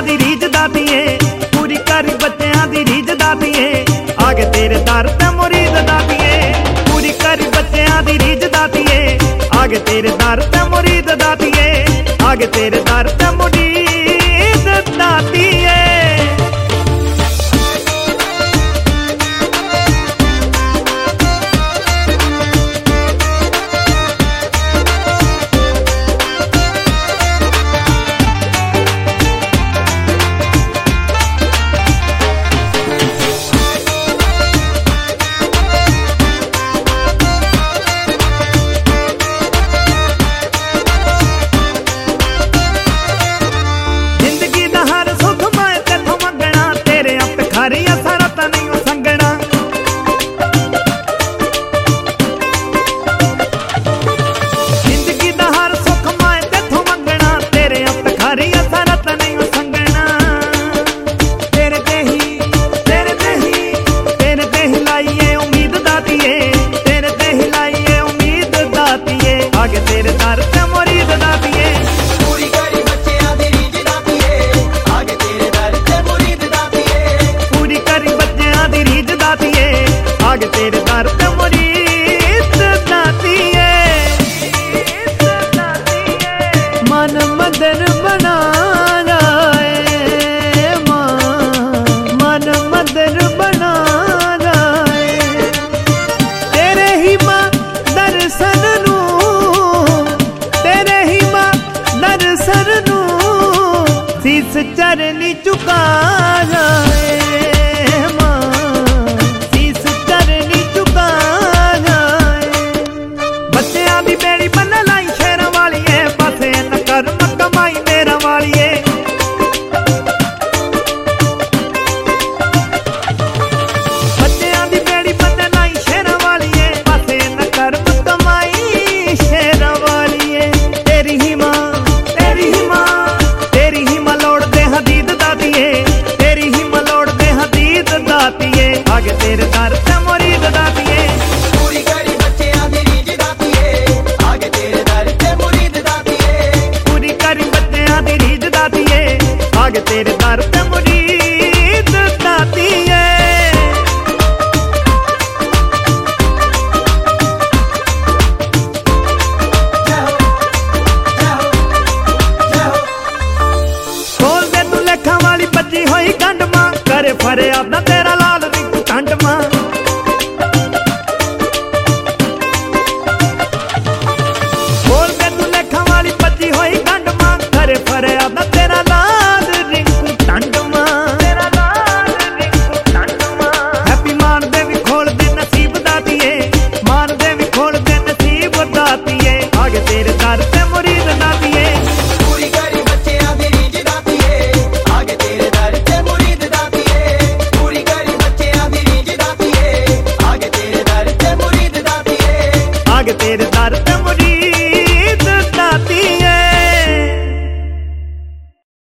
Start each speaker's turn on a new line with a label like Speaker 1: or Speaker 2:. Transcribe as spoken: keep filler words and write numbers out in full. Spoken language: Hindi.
Speaker 1: दी रीझ दातिए, पूरी करी बच्चों दी रीझ दातिए, आगे तेरे दर ते मुरीद दातिए, पूरी करी बच्चों दी रीझ दातिए, आगे तेरे दर ते मुरीद दातिए, आगे तेरे दर ते मुरीद दातिए। हरिया सारा ता नहीं संगना, जिंदगी दा हर सुख मैं तेथों मंगना, तेरे हथ हरिया सारा ता नहीं संगना, तेरे ते ही तेरे ते ही तेरे ते ही लाइए उम्मीद दातिए, तेरे ते ही लाइए उम्मीद दातिए, आगे तेरे दर ते मुरीद दातिए,
Speaker 2: पूरी करी बच्चों दी रीझ दातिए, आगे तेरे दर ते मुरीद दातिए,
Speaker 1: पूरी करी बच्चों दी रीझ दातिए, आगे तेरे दर ते मुरीद दातिए। मन मदन बना जाए मां, मन मदन बना जाए, तेरे ही मां दर्शन नू, तेरे ही मां दर्शन नू, शीस चरनी चुका जाए मां, शीस चरनी चुका जाए। बच्चों दी बेड़ी बन लाई शेर वालिए, पासे न कर कमाई मेरा वालिए, बच्चों दी बेड़ी बन लाई शेर वालिए, पासे न कर कमाई शेर वालिए, तेरी ही मां तेरी ही मां तेरी ही मां लोड़ दे हदीद दातिए, तेरी ही मां लोड़ दे हदीद दातिए, आगे तेरे दर ते मुरीद दातिए,
Speaker 2: पूरी करी बच्चों दी रीझ दातिए, आगे तेरे दर ते मुरीद दातिए,
Speaker 1: पूरी करी बच्चों दी रीझ दातिए, आगे तेरे दर ते मुरीद दातिए। खोल दे तू लेखा वाली बची होई गंढ मां, करे फरियाद